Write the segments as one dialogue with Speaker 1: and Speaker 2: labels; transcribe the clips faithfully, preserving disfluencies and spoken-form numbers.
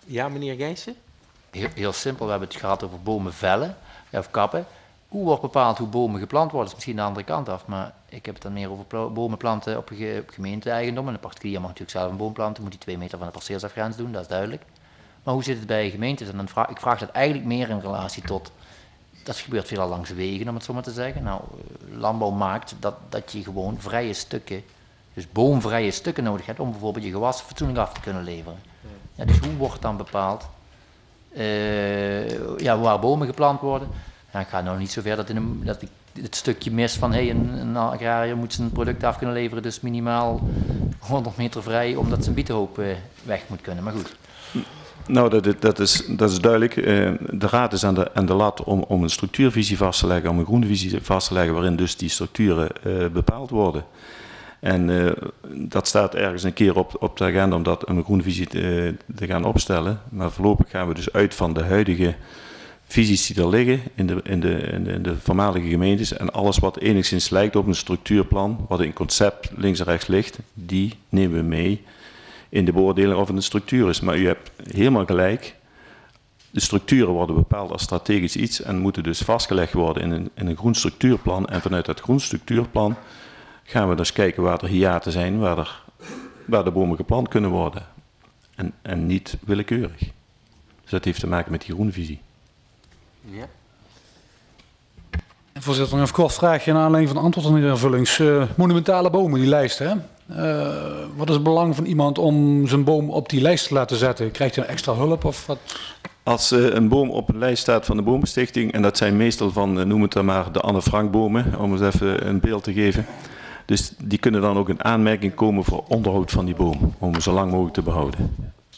Speaker 1: Ja, meneer Gijssen?
Speaker 2: Heel, heel simpel, we hebben het gehad over bomen vellen of kappen. Hoe wordt bepaald hoe bomen geplant worden? Dat is misschien de andere kant af, maar ik heb het dan meer over bomen planten op, ge, op gemeente-eigendom. En de particulier mag natuurlijk zelf een boom planten, moet die twee meter van de perceelsafgrens doen, dat is duidelijk. Maar hoe zit het bij gemeentes? En dan vraag, ik vraag dat eigenlijk meer in relatie tot, dat gebeurt veelal langs de wegen, om het zo maar te zeggen. Nou, landbouw maakt dat, dat je gewoon vrije stukken, dus boomvrije stukken nodig hebt om bijvoorbeeld je gewassen fatsoenlijk af te kunnen leveren. Ja, dus hoe wordt dan bepaald uh, ja, waar bomen geplant worden? Ja, ik ga nou niet zover dat, in een, dat ik het stukje mis van hey, een, een agrariër moet zijn product af kunnen leveren, dus minimaal honderd meter vrij, omdat zijn bietenhoop uh, weg moet kunnen. Maar goed.
Speaker 3: Nou, dat, dat, is, dat is duidelijk. Uh, de raad is aan de, aan de lat om, om een structuurvisie vast te leggen, om een groenvisie vast te leggen, waarin dus die structuren uh, bepaald worden. En uh, dat staat ergens een keer op, op de agenda om dat een groenvisie te, te gaan opstellen. Maar voorlopig gaan we dus uit van de huidige visies die er liggen in de, in de, in de, in de voormalige gemeentes. En alles wat enigszins lijkt op een structuurplan, wat in concept links en rechts ligt, die nemen we mee in de beoordeling of het een structuur is. Maar u hebt helemaal gelijk. De structuren worden bepaald als strategisch iets en moeten dus vastgelegd worden in een, in een groen structuurplan. En vanuit dat groen structuurplan gaan we dus kijken waar er hiaten zijn, waar, er, waar de bomen geplant kunnen worden. En, en niet willekeurig. Dus dat heeft te maken met die groenvisie.
Speaker 1: Ja.
Speaker 4: Voorzitter, nog even kort vraagje naar aanleiding van de antwoord aan de heer Vullings. Uh, monumentale bomen, die lijst, hè? Uh, wat is het belang van iemand om zijn boom op die lijst te laten zetten? Krijgt hij een extra hulp of wat?
Speaker 3: Als uh, een boom op een lijst staat van de Bomenstichting, en dat zijn meestal van, uh, noem het dan maar, de Anne Frank bomen, om eens even een beeld te geven. Dus die kunnen dan ook in aanmerking komen voor onderhoud van die boom, om hem zo lang mogelijk te behouden.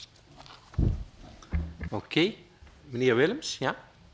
Speaker 1: Oké, okay. Meneer Willems, ja?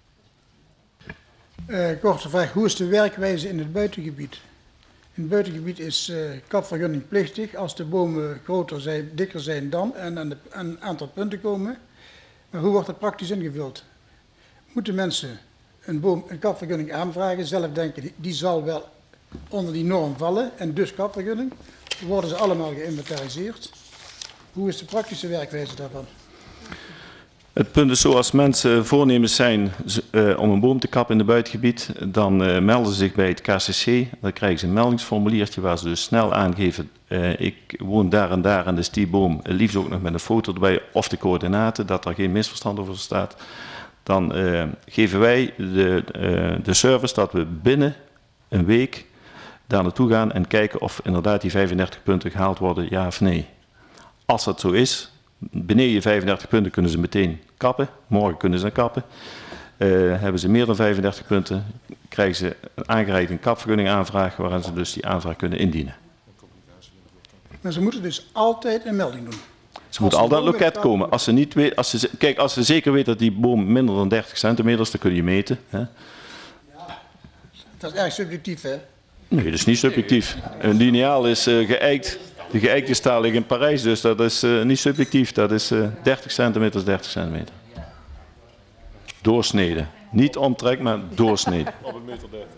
Speaker 5: Uh, korte vraag, hoe is de werkwijze in het buitengebied? In het buitengebied is uh, kapvergunning plichtig als de bomen groter zijn, dikker zijn dan en aan, de, aan een aantal punten komen. Maar hoe wordt dat praktisch ingevuld? Moeten mensen een, boom, een kapvergunning aanvragen, zelf denken die, die zal wel onder die norm vallen en dus kapvergunning? Worden ze allemaal geïnventariseerd? Hoe is de praktische werkwijze daarvan?
Speaker 3: Het punt is zo, als mensen voornemens zijn uh, om een boom te kappen in het buitengebied, dan uh, melden ze zich bij het K C C. Dan krijgen ze een meldingsformuliertje waar ze dus snel aangeven, uh, ik woon daar en daar en dus die boom, liefst ook nog met een foto erbij of de coördinaten, dat er geen misverstand over staat. Dan uh, geven wij de, uh, de service dat we binnen een week daar naartoe gaan en kijken of inderdaad die vijfendertig punten gehaald worden, ja of nee. Als dat zo is, beneden je vijfendertig punten kunnen ze meteen kappen. Morgen kunnen ze dan kappen. Uh, hebben ze meer dan vijfendertig punten, krijgen ze een aangereikt een kapvergunning aanvraag, waarin ze dus die aanvraag kunnen indienen.
Speaker 5: Maar ze moeten dus altijd een melding doen?
Speaker 3: Ze moeten altijd aan het loket komen. Als ze niet weet, als ze, kijk, als ze zeker weten dat die boom minder dan dertig centimeter is, dan kun je meten. Hè?
Speaker 5: Ja, dat is erg subjectief, hè?
Speaker 3: Nee, dat is niet subjectief. Een lineaal is uh, geëikt. De geëikte staal ligt in Parijs, dus dat is uh, niet subjectief. Dat is uh, dertig centimeter is dertig centimeter. Doorsneden. Niet omtrek, maar doorsneden.
Speaker 1: Op een meter dertig.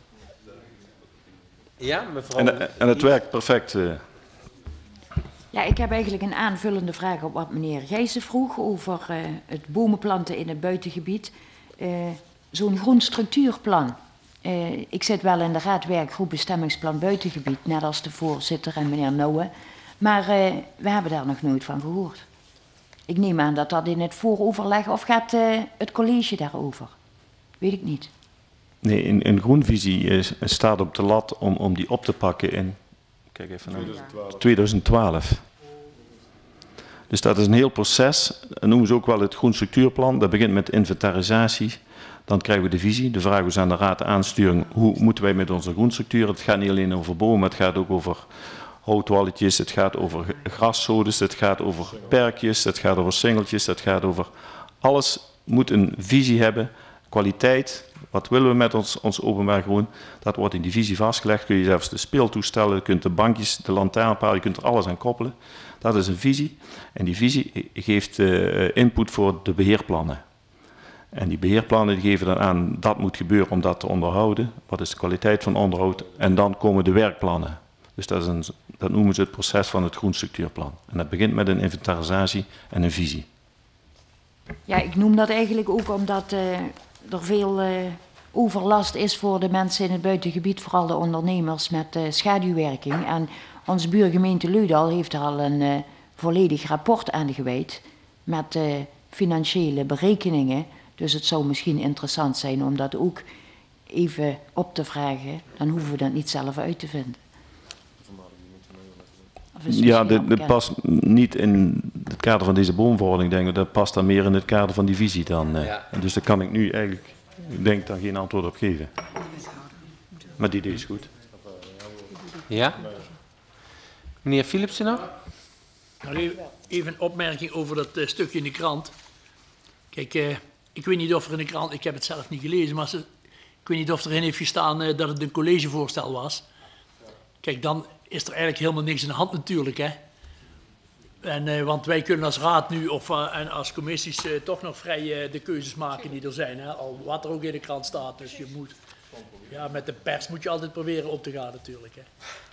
Speaker 1: Ja, mevrouw.
Speaker 3: En, en het werkt perfect. Uh.
Speaker 6: Ja, ik heb eigenlijk een aanvullende vraag op wat meneer Gijssen vroeg over uh, het bomenplanten in het buitengebied. Uh, Zo'n groen structuurplan. Uh, ik zit wel in de raadwerkgroep bestemmingsplan buitengebied, net als de voorzitter en meneer Nouwen. Maar uh, we hebben daar nog nooit van gehoord. Ik neem aan dat dat in het vooroverleg, of gaat uh, het college daarover? Weet ik niet.
Speaker 3: Nee, in, in groenvisie is, staat op de lat om, om die op te pakken in kijk even naar tweeduizend twaalf. Dus dat is een heel proces. Dat noemen ze ook wel het groen structuurplan. Dat begint met inventarisatie. Dan krijgen we de visie. De vraag is aan de raad de aansturing. Hoe moeten wij met onze groenstructuur? Het gaat niet alleen over bomen, het gaat ook over houtwalletjes. Het gaat over graszodes. Het gaat over perkjes. Het gaat over singeltjes. Het gaat over alles moet een visie hebben. Kwaliteit. Wat willen we met ons, ons openbaar groen? Dat wordt in die visie vastgelegd. Kun je zelfs de speeltoestellen, je kunt de bankjes, de lantaarnpaal, je kunt er alles aan koppelen. Dat is een visie. En die visie geeft uh, input voor de beheerplannen. En die beheerplannen die geven dan aan, dat moet gebeuren om dat te onderhouden. Wat is de kwaliteit van onderhoud? En dan komen de werkplannen. Dus dat, is een, dat noemen ze het proces van het groenstructuurplan. En dat begint met een inventarisatie en een visie.
Speaker 6: Ja, ik noem dat eigenlijk ook omdat uh, er veel uh, overlast is voor de mensen in het buitengebied, vooral de ondernemers met uh, schaduwwerking. En onze buurgemeente Leudal heeft er al een uh, volledig rapport aan gewijd met uh, financiële berekeningen. Dus het zou misschien interessant zijn om dat ook even op te vragen. Dan hoeven we dat niet zelf uit te vinden.
Speaker 3: Ja, dit, dit past niet in het kader van deze boomverordening, denk ik. Dat past dan meer in het kader van die visie dan. Ja. Dus daar kan ik nu eigenlijk, ik denk, daar geen antwoord op geven. Maar die idee is goed.
Speaker 1: Ja? Meneer Philipsen nog?
Speaker 7: Nou, even een opmerking over dat uh, stukje in de krant. Kijk, uh, ik weet niet of er in de krant, ik heb het zelf niet gelezen, maar ze, ik weet niet of erin heeft gestaan uh, dat het een collegevoorstel was. Kijk, dan is er eigenlijk helemaal niks in de hand natuurlijk, hè. En, uh, want wij kunnen als raad nu of uh, en als commissies uh, toch nog vrij uh, de keuzes maken die er zijn, hè. Al wat er ook in de krant staat, dus je moet, ja, met de pers moet je altijd proberen op te gaan natuurlijk, hè.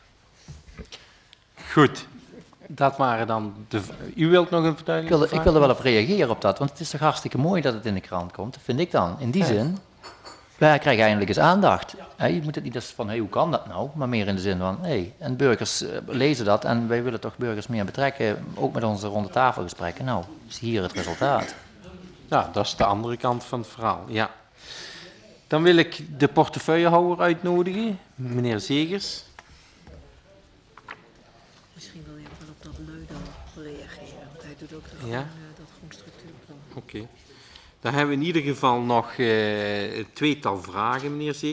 Speaker 1: Goed. Dat waren dan de... U wilt nog een verduidelijking?
Speaker 2: Ik wilde, ik wilde wel op reageren op dat, want het is toch hartstikke mooi dat het in de krant komt, dat vind ik dan. In die ja. zin, wij krijgen eindelijk eens aandacht. Ja. Je moet het niet eens van, hey, hoe kan dat nou? Maar meer in de zin van, hey, en burgers uh, lezen dat en wij willen toch burgers meer betrekken, ook met onze ronde tafelgesprekken. Nou, is hier het resultaat.
Speaker 1: Ja, dat is de andere kant van het verhaal, ja. Dan wil ik de portefeuillehouder uitnodigen, meneer Zegers.
Speaker 8: Misschien wil je wel op dat Leudal reageren, want hij doet ook de
Speaker 1: ja?
Speaker 8: groen, uh, dat groenstructuurplan.
Speaker 1: Oké. Okay. Dan hebben we in ieder geval nog uh, een tweetal vragen, meneer Zegers.